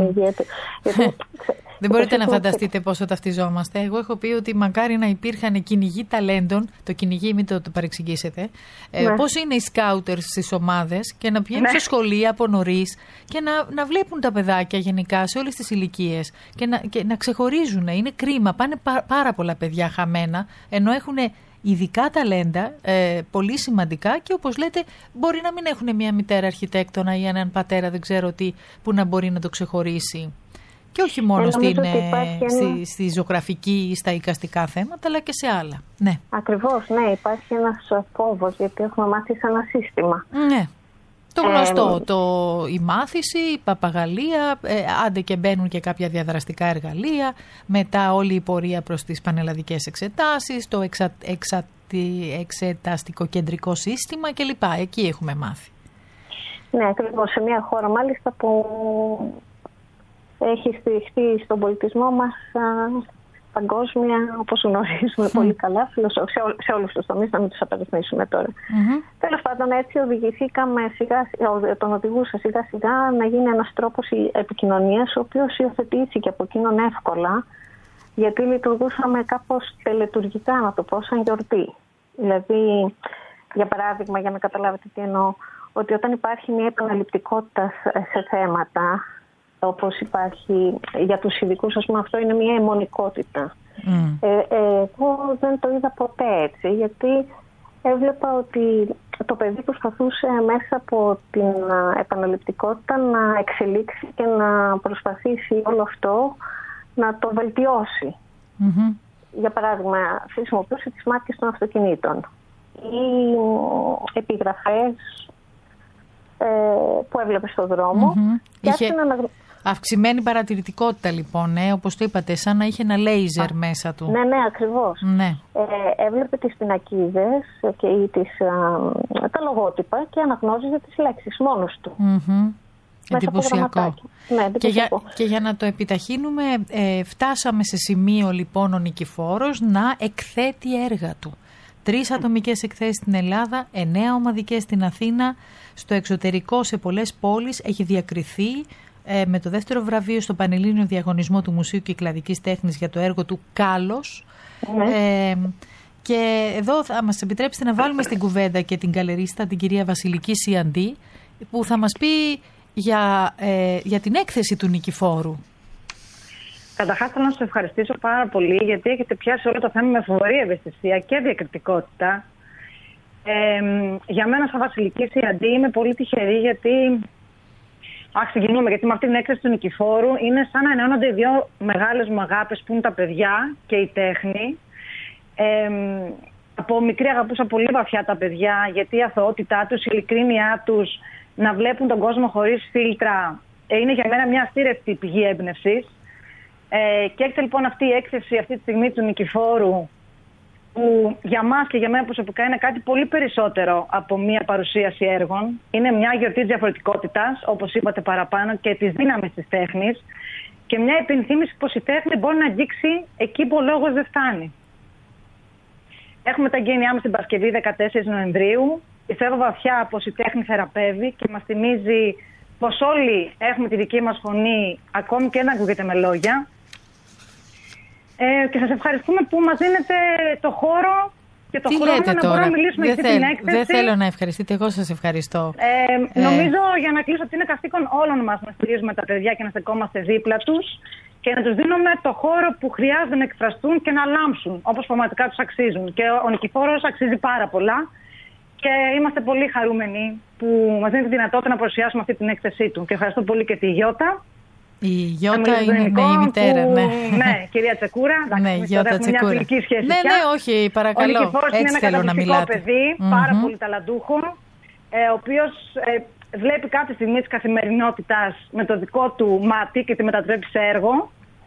Speaker 2: Δεν μπορείτε να φανταστείτε πόσο ταυτιζόμαστε. Εγώ έχω πει ότι μακάρι να υπήρχαν κυνηγοί ταλέντων, το κυνηγοί μην το παρεξηγήσετε, πώς είναι οι σκάουτερς στις ομάδες και να πηγαίνουν σε σχολεία από νωρίς και να βλέπουν τα παιδάκια γενικά σε όλες τις ηλικίες και να ξεχωρίζουν. Είναι κρίμα, πάνε πάρα πολλά παιδιά χαμένα, ενώ έχουν ειδικά ταλέντα, πολύ σημαντικά, και όπως λέτε μπορεί να μην έχουν μια μητέρα αρχιτέκτονα ή έναν πατέρα δεν ξέρω τι που να μπορεί να το ξεχωρίσει. Και όχι μόνο στη ζωγραφική ή στα εικαστικά θέματα, αλλά και σε άλλα. Ναι.
Speaker 5: Ακριβώς, ναι. Υπάρχει ένας φόβος, γιατί έχουμε μάθει σε ένα σύστημα.
Speaker 2: Ναι. Το γνωστό, η μάθηση, η παπαγαλία, άντε και μπαίνουν και κάποια διαδραστικά εργαλεία, μετά όλη η πορεία προς τις πανελλαδικές εξετάσεις, το εξεταστικό κεντρικό σύστημα κλπ. Εκεί έχουμε μάθει.
Speaker 5: Ναι, ακριβώς. Σε μια χώρα μάλιστα που έχει στηριχτεί στον πολιτισμό μας παγκόσμια, όπως γνωρίζουμε πολύ καλά, σε όλους τους τομείς, να μην τους απαριθμίσουμε τώρα. Τέλος πάντων, έτσι τον οδηγούσα σιγά σιγά να γίνει ένας τρόπος επικοινωνίας, ο οποίος υιοθετήθηκε από εκείνον εύκολα, γιατί λειτουργούσαμε κάπως τελετουργικά, να το πω, σαν γιορτή. Δηλαδή, για παράδειγμα, για να καταλάβετε τι εννοώ, ότι όταν υπάρχει μια επαναληπτικότητα σε θέματα, όπως υπάρχει για τους ειδικούς, ας πούμε, αυτό είναι μια αιμονικότητα. Εγώ δεν το είδα ποτέ έτσι, γιατί έβλεπα ότι το παιδί προσπαθούσε μέσα από την επαναληπτικότητα να εξελίξει και να προσπαθήσει όλο αυτό να το βελτιώσει. Για παράδειγμα, χρησιμοποιούσε τις μάρκες των αυτοκινήτων ή επιγραφές που έβλεπε στον δρόμο.
Speaker 2: Είχε αυξημένη παρατηρητικότητα λοιπόν, όπως το είπατε, σαν να είχε ένα λέιζερ μέσα του.
Speaker 5: Ναι, ακριβώς.
Speaker 2: Ναι.
Speaker 5: Έβλεπε τις πινακίδες και τα λογότυπα και αναγνώριζε τις λέξεις μόνος του.
Speaker 2: Εντυπωσιακό. Και για να το επιταχύνουμε, φτάσαμε σε σημείο λοιπόν ο Νικηφόρος να εκθέτει έργα του. 3 ατομικές εκθέσεις στην Ελλάδα, 9 ομαδικές στην Αθήνα, στο εξωτερικό σε πολλές πόλεις, έχει διακριθεί με το δεύτερο βραβείο στο Πανελλήνιο Διαγωνισμό του Μουσείου Κυκλαδικής Τέχνης για το έργο του «Κάλος». Και εδώ θα μας επιτρέψετε να βάλουμε στην κουβέντα και την γκαλερίστα, την κυρία Βασιλική Σιαντή, που θα μας πει για την έκθεση του Νικηφόρου.
Speaker 6: Καταρχάς θέλω να σας ευχαριστήσω πάρα πολύ, γιατί έχετε πιάσει όλο το θέμα με φοβερή ευαισθησία και διακριτικότητα. Για μένα σαν Βασιλική Σιαντή είμαι πολύ τυχερή, γιατί ξεκινούμε, γιατί με αυτή την έκθεση του Νικηφόρου είναι σαν να ενώνονται οι δύο μεγάλες μου αγάπες που είναι τα παιδιά και η τέχνη. Από μικρή αγαπούσα πολύ βαθιά τα παιδιά, γιατί η αθωότητά τους, η ειλικρίνειά τους, να βλέπουν τον κόσμο χωρίς φίλτρα, είναι για μένα μια αστήρευτη πηγή έμπνευσης. Και έχετε λοιπόν αυτή η έκθεση αυτή τη στιγμή του Νικηφόρου, που για μας και για μένα προσωπικά είναι κάτι πολύ περισσότερο από μια παρουσίαση έργων. Είναι μια γιορτή της διαφορετικότητας, όπως είπατε παραπάνω, και της δύναμης της τέχνης, και μια υπενθύμηση πως η τέχνη μπορεί να αγγίξει εκεί που ο λόγος δεν φτάνει. Έχουμε τα εγγένειά μας την Παρασκευή 14 Νοεμβρίου. Πιστεύω βαθιά πως η τέχνη θεραπεύει και μας θυμίζει πως όλοι έχουμε τη δική μας φωνή, ακόμη και να ακούγεται με λόγια. Και σας ευχαριστούμε που μας δίνετε το χώρο και το χρόνο να μπορούμε να μιλήσουμε για την έκθεση.
Speaker 2: Δεν θέλω να ευχαριστείτε, εγώ σας ευχαριστώ.
Speaker 6: Νομίζω, για να κλείσω, ότι είναι καθήκον όλων μας να στηρίζουμε τα παιδιά και να στεκόμαστε δίπλα τους και να τους δίνουμε το χώρο που χρειάζεται να εκφραστούν και να λάμψουν όπως πραγματικά τους αξίζουν. Και ο Νικηφόρος αξίζει πάρα πολλά και είμαστε πολύ χαρούμενοι που μας δίνει τη δυνατότητα να παρουσιάσουμε αυτή την έκθεσή του. Και ευχαριστώ πολύ και τη Γιώτα.
Speaker 2: Η Γιώτα είναι η μητέρα, ναι.
Speaker 6: Ναι, κυρία Τσεκούρα.
Speaker 2: Ναι, Γιώτα Τσεκούρα.
Speaker 6: Μια φιλική σχέση.
Speaker 2: Ναι, όχι, παρακαλώ.
Speaker 6: Ο Νικηφόρος είναι ένα καταπληκτικό παιδί, πάρα πολύ ταλαντούχο, ο οποίος βλέπει κάθε στιγμή της καθημερινότητας με το δικό του μάτι και τη μετατρέπει σε έργο.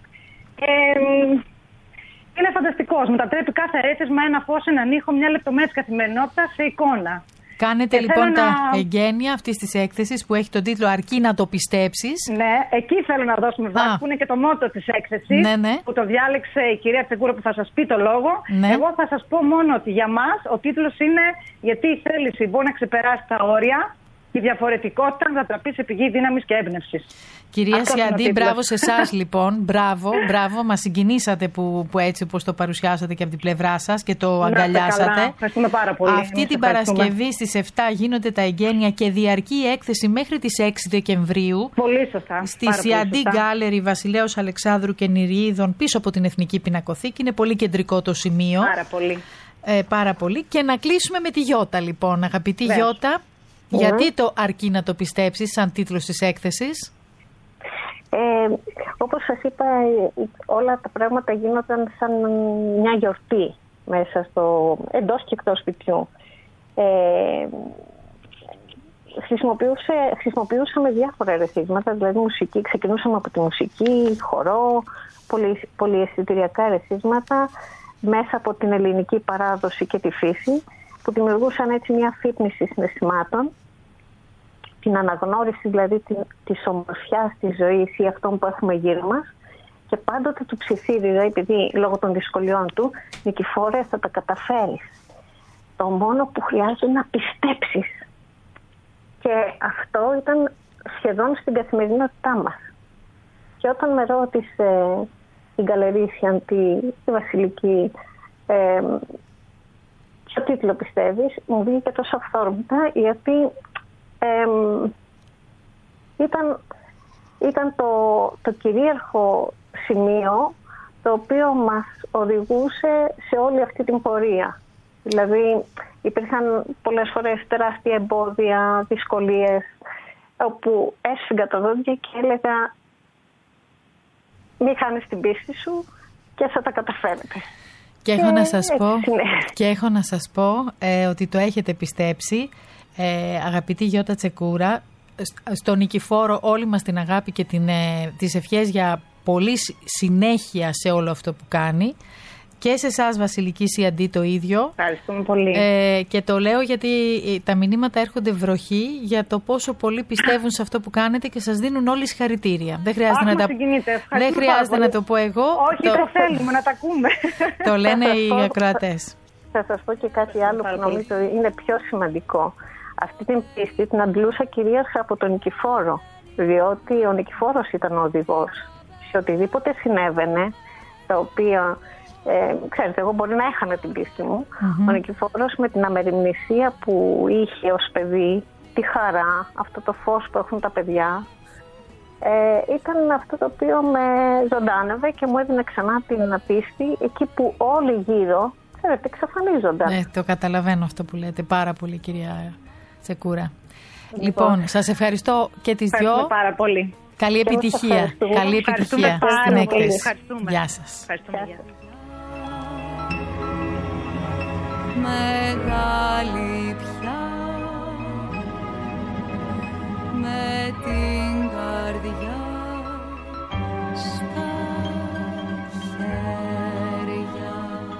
Speaker 6: Είναι φανταστικός. Μετατρέπει κάθε αίσθημα, ένα φως, έναν ήχο, μια λεπτομέρεια της καθημερινότητας σε εικόνα.
Speaker 2: Κάνετε λοιπόν τα εγγένεια αυτής της έκθεσης που έχει τον τίτλο «Αρκεί να το πιστέψεις».
Speaker 6: Ναι, εκεί θέλω να δώσουμε βάση, που είναι και το μότο της έκθεσης, που το διάλεξε η κυρία Τσεκούρα, που θα σας πει το λόγο. Ναι. Εγώ θα σας πω μόνο ότι για μας ο τίτλος είναι «Γιατί η θέληση μπορεί να ξεπεράσει τα όρια, η διαφορετικότητα να τραπεί σε πηγή δύναμης και έμπνευσης».
Speaker 2: Κυρία Σιαντή, μπράβο σε εσάς λοιπόν. Μπράβο. Μας συγκινήσατε που έτσι όπως το παρουσιάσατε και από την πλευρά σας και το αγκαλιάσατε.
Speaker 6: Ευχαριστούμε πάρα πολύ.
Speaker 2: Αυτή την Παρασκευή στις 7 γίνονται τα εγγένεια και διαρκεί η έκθεση μέχρι τις 6 Δεκεμβρίου.
Speaker 6: Πολύ σωστά.
Speaker 2: Στη Σιαντή Γκάλερι Βασιλέως Αλεξάνδρου και Νηριείδων, πίσω από την Εθνική Πινακοθήκη. Είναι πολύ κεντρικό το σημείο.
Speaker 6: Πάρα πολύ.
Speaker 2: Πάρα πολύ. Και να κλείσουμε με τη Γιώτα λοιπόν. Αγαπητή Γιώτα, γιατί το «Αρκεί να το πιστέψεις» σαν τίτλος της έκθεσης?
Speaker 5: Όπως σας είπα, όλα τα πράγματα γίνονταν σαν μια γιορτή μέσα εντός και εκτός σπιτιού. Χρησιμοποιούσαμε διάφορα ερεθίσματα, δηλαδή μουσική. Ξεκινούσαμε από τη μουσική, χορό, πολυαισθητηριακά ερεθίσματα μέσα από την ελληνική παράδοση και τη φύση, που δημιουργούσαν έτσι μια αφύπνιση συναισθημάτων, την αναγνώριση δηλαδή της ομορφιάς της ζωής ή αυτών που έχουμε γύρω μας, και πάντοτε του ψιθύριζα, επειδή λόγω των δυσκολιών του, Νικηφόρε, θα τα καταφέρεις. Το μόνο που χρειάζεται να πιστέψεις. Και αυτό ήταν σχεδόν στην καθημερινότητά μας. Και όταν με ρώτησε η Γκαλερί Σιαντή, η Βασιλική, ποιο τίτλο πιστεύεις, μου βγήκε τόσο αυθόρμητα, γιατί ήταν ήταν το κυρίαρχο σημείο το οποίο μας οδηγούσε σε όλη αυτή την πορεία. Δηλαδή υπήρχαν πολλές φορές τεράστια εμπόδια, δυσκολίες, όπου έσφυγα τα δόντια και έλεγα μη χάνεις την πίστη σου και θα τα καταφέρετε.
Speaker 2: Και έχω να σας πω ότι το έχετε πιστέψει, αγαπητή Γιώτα Τσεκούρα, στον Νικηφόρο όλη μας την αγάπη και τις ευχές για πολύ συνέχεια σε όλο αυτό που κάνει. Και σε εσάς, Βασιλική Σιαντή, το ίδιο.
Speaker 6: Ευχαριστούμε πολύ.
Speaker 2: Και το λέω γιατί τα μηνύματα έρχονται βροχή για το πόσο πολύ πιστεύουν σε αυτό που κάνετε και σας δίνουν όλοι συγχαρητήρια. Δεν χρειάζεται να το πω εγώ.
Speaker 6: Όχι, το θέλουμε να τα ακούμε.
Speaker 2: Το λένε οι ακροατές.
Speaker 5: Θα σας πω και κάτι άλλο που νομίζω είναι πιο σημαντικό. Αυτή την πίστη την αντλούσα κυρίως από τον Νικηφόρο. Διότι ο Νικηφόρος ήταν ο οδηγός. Σε οτιδήποτε συνέβαινε, τα οποία... ξέρετε, εγώ μπορεί να έχανα την πίστη μου. Ο Νικηφόρος με την αμεριμνησία που είχε ως παιδί, τη χαρά, αυτό το φως που έχουν τα παιδιά, ήταν αυτό το οποίο με ζωντάνευε και μου έδινε ξανά την πίστη εκεί που όλοι γύρω, ξέρετε, εξαφανίζονταν.
Speaker 2: Το καταλαβαίνω αυτό που λέτε πάρα πολύ, κυρία Τσεκούρα. Λοιπόν, σας ευχαριστώ και τις δυο.
Speaker 6: Πάρα πολύ.
Speaker 2: Καλή επιτυχία. Καλή επιτυχία στην έκθεση. Γεια σας.
Speaker 7: Μεγάλη πια με την καρδιά στα χέρια.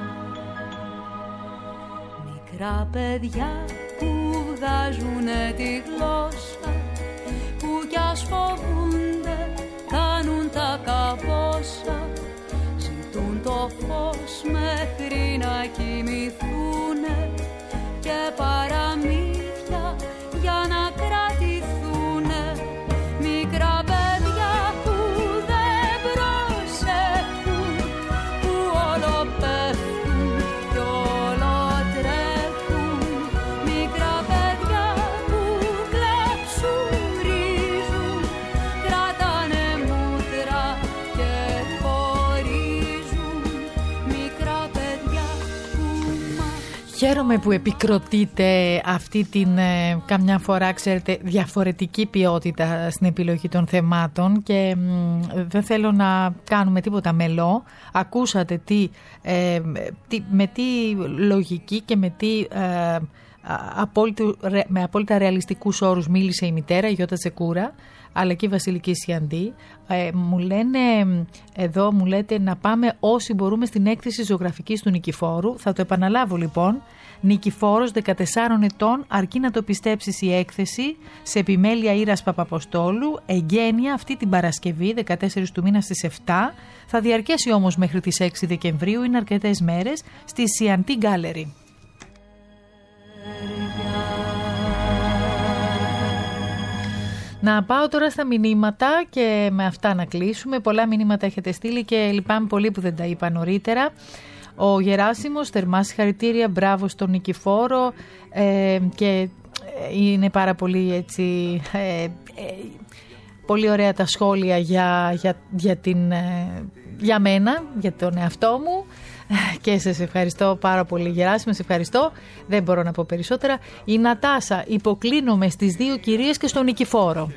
Speaker 7: Μικρά παιδιά που βγάζουνε τη γλώσσα, που κι ας φοβούνται κάνουν τα καμπόσα, ζητούν το φως μέχρι να κοιμηθούνε και παραμύθια για να κρατηθούνε. Μικρά παιδιά που δεν προσέχουν, που όλο πέφτουν κι όλο τρέχουν. Μικρά παιδιά που κλαψουρίζουν, κρατάνε μούτρα και χωρίζουν. Μικρά παιδιά που
Speaker 2: Χαίρομαι που επικροτείτε αυτή την καμιά φορά, ξέρετε, διαφορετική ποιότητα στην επιλογή των θεμάτων και δεν θέλω να κάνουμε τίποτα μελό. Ακούσατε με τι λογική και με τι με απόλυτα ρεαλιστικούς όρους μίλησε η μητέρα, η Γιώτα Τσεκούρα, αλλά και η Βασιλική Σιαντή. Μου λέτε να πάμε όσοι μπορούμε στην έκθεση ζωγραφικής του Νικηφόρου. Θα το επαναλάβω λοιπόν. Νικηφόρος 14 ετών, αρκεί να το πιστέψεις η έκθεση, σε επιμέλεια Ήρας Παπαποστόλου, εγγένεια αυτή την Παρασκευή 14 του μήνα στις 7. Θα διαρκέσει όμως μέχρι τις 6 Δεκεμβρίου, είναι αρκετές μέρες, στη Σιαντή Gallery. Να πάω τώρα στα μηνύματα και με αυτά να κλείσουμε. Πολλά μηνύματα έχετε στείλει και λυπάμαι πολύ που δεν τα είπα νωρίτερα. Ο Γεράσιμος, θερμά συγχαρητήρια, μπράβο στον Νικηφόρο, και είναι πάρα πολύ έτσι, πολύ ωραία τα σχόλια για μένα, για τον εαυτό μου. Και σας ευχαριστώ πάρα πολύ, Γεράσιμο, σε ευχαριστώ. Δεν μπορώ να πω περισσότερα. Η Νατάσα, υποκλίνομαι στις δύο κυρίες και στον Νικηφόρο.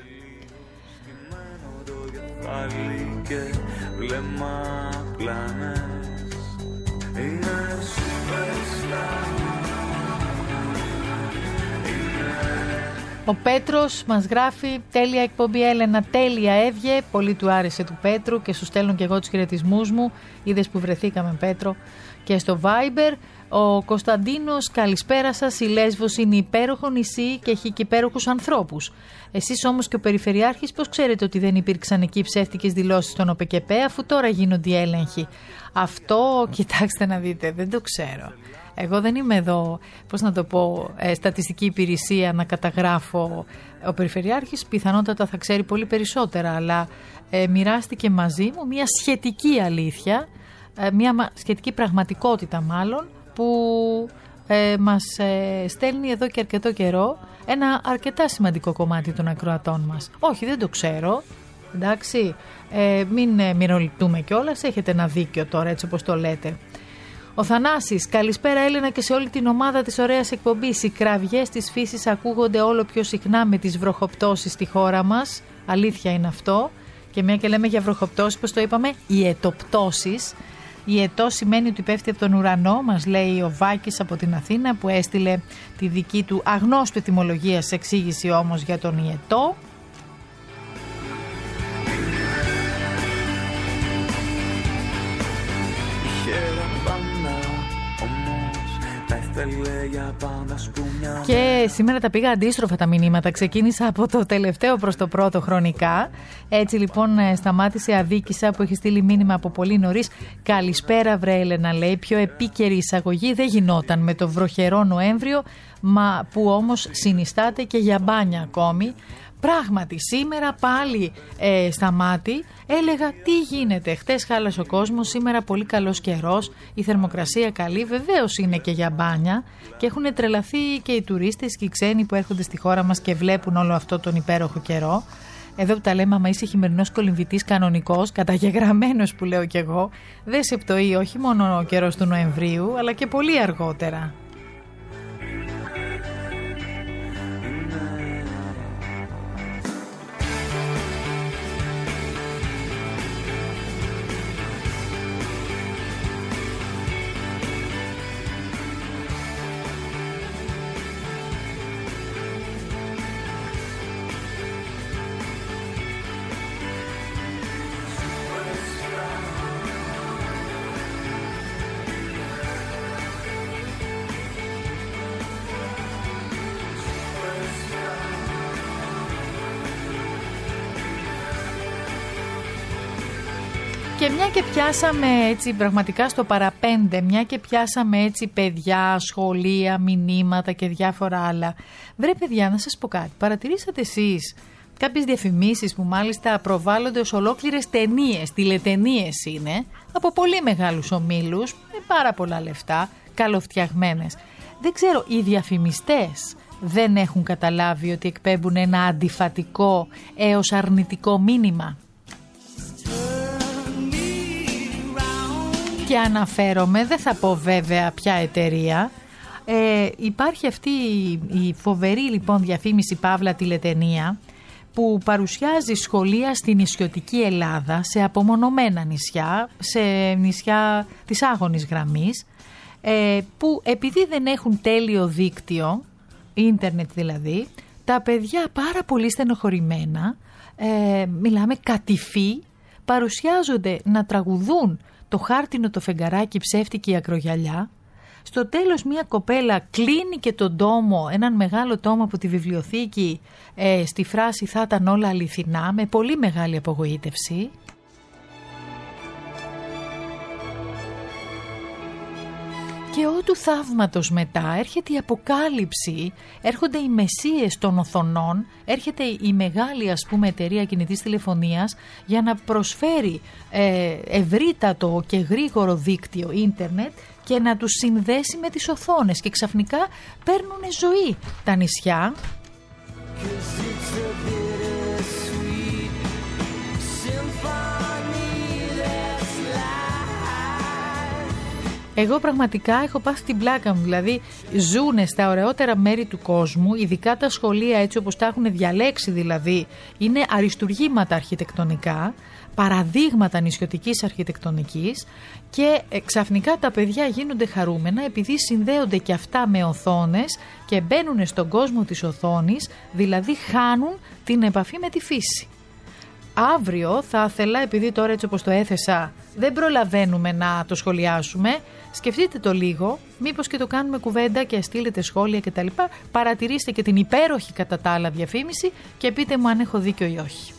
Speaker 2: Ο Πέτρος μας γράφει: τέλεια εκπομπή, Έλενα, τέλεια έβγε. Πολύ του άρεσε του Πέτρου και σου στέλνω και εγώ τους χαιρετισμούς μου. Είδες που βρεθήκαμε, Πέτρο, και στο Viber. Ο Κωνσταντίνος, καλησπέρα σας. Η Λέσβος είναι υπέροχο νησί και έχει και υπέροχους ανθρώπους. Εσείς όμως και ο Περιφερειάρχης πώς ξέρετε ότι δεν υπήρξαν εκεί ψεύτικες δηλώσεις στον ΟΠΕΚΕΠΕ, αφού τώρα γίνονται οι έλεγχοι? Αυτό, κοιτάξτε να δείτε, δεν το ξέρω. Εγώ δεν είμαι εδώ, πώς να το πω, στατιστική υπηρεσία να καταγράφω. Ο Περιφερειάρχης πιθανότατα θα ξέρει πολύ περισσότερα, αλλά μοιράστηκε μαζί μου μια σχετική αλήθεια, μια σχετική πραγματικότητα μάλλον, που μας στέλνει εδώ και αρκετό καιρό ένα αρκετά σημαντικό κομμάτι των ακροατών μας. Όχι, δεν το ξέρω. Εντάξει, μην μυροληπτούμε κιόλας, έχετε ένα δίκιο τώρα έτσι όπως το λέτε. Ο Θανάσης, καλησπέρα Έλενα και σε όλη την ομάδα της ωραίας εκπομπής. Οι κραυγές της φύσης ακούγονται όλο πιο συχνά με τις βροχοπτώσεις στη χώρα μας. Αλήθεια είναι αυτό. Και μια και λέμε για βροχοπτώσεις, πώς το είπαμε, οι ετοπτώσεις. Η ετώ σημαίνει ότι πέφτει από τον ουρανό, μας λέει ο Βάκης από την Αθήνα που έστειλε τη δική του αγνώστου ετυμολογίας εξήγηση όμως για τον ιετό. Και σήμερα τα πήγα αντίστροφα τα μηνύματα. Ξεκίνησα από το τελευταίο προς το πρώτο χρονικά. Έτσι λοιπόν σταμάτησε αδίκησα που έχει στείλει μήνυμα από πολύ νωρίς. Καλησπέρα βρε Έλενα, λέει. Πιο επίκαιρη εισαγωγή δεν γινόταν με το βροχερό Νοέμβριο, μα που όμως συνιστάται και για μπάνια ακόμη. Πράγματι σήμερα πάλι σταμάτη. Έλεγα τι γίνεται, χτες χάλασε ο κόσμος, σήμερα πολύ καλός καιρός, η θερμοκρασία καλή, βεβαίως είναι και για μπάνια και έχουν τρελαθεί και οι τουρίστες και οι ξένοι που έρχονται στη χώρα μας και βλέπουν όλο αυτό τον υπέροχο καιρό. Εδώ που τα λέμε, άμα είσαι χειμερινός κολυμβητής κανονικός, καταγεγραμμένος που λέω κι εγώ, δεν σε πτωεί όχι μόνο ο καιρός του Νοεμβρίου, αλλά και πολύ αργότερα. Και μια και πιάσαμε έτσι πραγματικά στο παραπέντε, μια και πιάσαμε έτσι παιδιά, σχολεία, μηνύματα και διάφορα άλλα. Βρε παιδιά, να σας πω κάτι. Παρατηρήσατε εσείς κάποιες διαφημίσεις που μάλιστα προβάλλονται ως ολόκληρες ταινίες, τηλεταινίες είναι, από πολύ μεγάλους ομίλους, με πάρα πολλά λεφτά, καλοφτιαγμένες. Δεν ξέρω, οι διαφημιστές δεν έχουν καταλάβει ότι εκπέμπουν ένα αντιφατικό έως αρνητικό μήνυμα. Και αναφέρομαι, δεν θα πω βέβαια ποια εταιρεία, υπάρχει αυτή η φοβερή λοιπόν διαφήμιση παύλα τηλεταινία που παρουσιάζει σχολεία στη νησιωτική Ελλάδα, σε απομονωμένα νησιά, σε νησιά της άγωνης γραμμής, που επειδή δεν έχουν τέλειο δίκτυο, ίντερνετ δηλαδή, τα παιδιά πάρα πολύ στενοχωρημένα, μιλάμε κατηφί, παρουσιάζονται να τραγουδούν το χάρτινο το φεγγαράκι ψεύτικη ακρογιαλιά. Στο τέλος μια κοπέλα κλείνει και τον τόμο, έναν μεγάλο τόμο από τη βιβλιοθήκη, στη φράση «θα ήταν όλα αληθινά», με πολύ μεγάλη απογοήτευση. Και ότου θαύματος μετά έρχεται η αποκάλυψη, έρχονται οι μεσίες των οθονών, έρχεται η μεγάλη ας πούμε εταιρεία κινητής τηλεφωνίας για να προσφέρει ευρύτατο και γρήγορο δίκτυο ίντερνετ και να τους συνδέσει με τις οθόνες και ξαφνικά παίρνουν ζωή τα νησιά. Εγώ πραγματικά έχω πάθει την πλάκα μου, δηλαδή ζούνε στα ωραιότερα μέρη του κόσμου, ειδικά τα σχολεία έτσι όπως τα έχουν διαλέξει δηλαδή, είναι αριστουργήματα αρχιτεκτονικά, παραδείγματα νησιωτικής αρχιτεκτονικής και ξαφνικά τα παιδιά γίνονται χαρούμενα επειδή συνδέονται και αυτά με οθόνες και μπαίνουν στον κόσμο της οθόνης, δηλαδή χάνουν την επαφή με τη φύση. Αύριο θα ήθελα, επειδή τώρα έτσι όπως το έθεσα δεν προλαβαίνουμε να το σχολιάσουμε, σκεφτείτε το λίγο, μήπως και το κάνουμε κουβέντα και στείλετε σχόλια κτλ. Παρατηρήστε και την υπέροχη κατά τα άλλα διαφήμιση και πείτε μου αν έχω δίκιο ή όχι.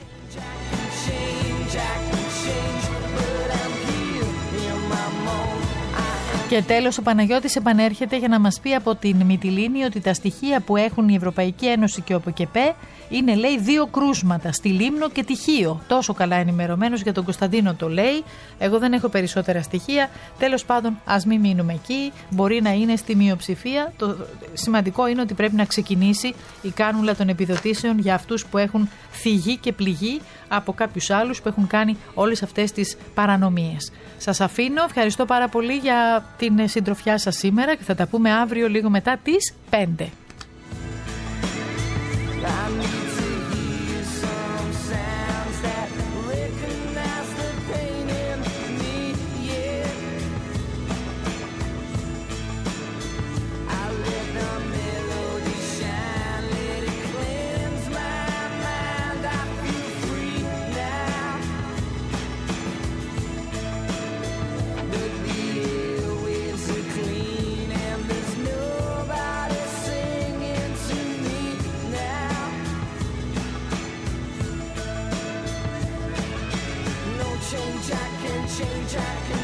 Speaker 2: Και τέλος, ο Παναγιώτης επανέρχεται για να μας πει από την Μυτιλήνη ότι τα στοιχεία που έχουν η Ευρωπαϊκή Ένωση και ο ΠΚΠ είναι, λέει, 2 κρούσματα στη Λίμνο και Τυχείο. Τόσο καλά ενημερωμένος για τον Κωνσταντίνο το λέει. Εγώ δεν έχω περισσότερα στοιχεία. Τέλος πάντων, ας μην μείνουμε εκεί. Μπορεί να είναι στη μειοψηφία. Το σημαντικό είναι ότι πρέπει να ξεκινήσει η κάνουλα των επιδοτήσεων για αυτούς που έχουν θυγεί και πληγεί από κάποιους άλλους που έχουν κάνει όλες αυτές τις παρανομίες. Σας αφήνω. Ευχαριστώ πάρα πολύ για την συντροφιά σας σήμερα και θα τα πούμε αύριο λίγο μετά τις 5.
Speaker 8: Change, I can